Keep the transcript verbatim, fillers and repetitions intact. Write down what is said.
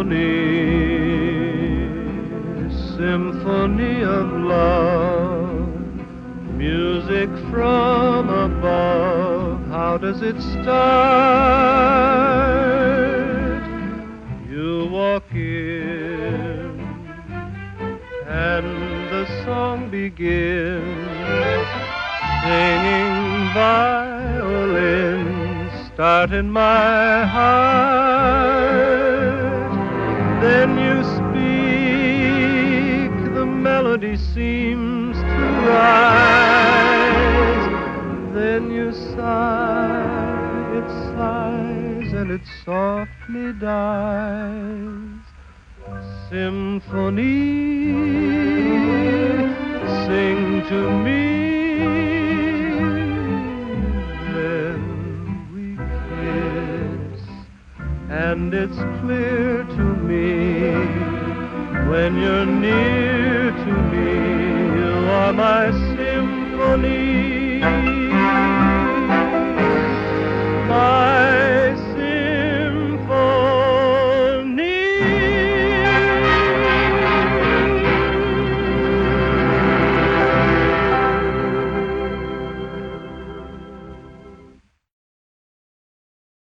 symphony of love, music from above. How does it start? You walk in and the song begins, singing violins start in my heart. Then you speak, the melody seems to rise. Then you sigh, it sighs and it softly dies. Symphony, sing to me. Then we kiss, and it's clear to me, when you're near to me, you are my symphony.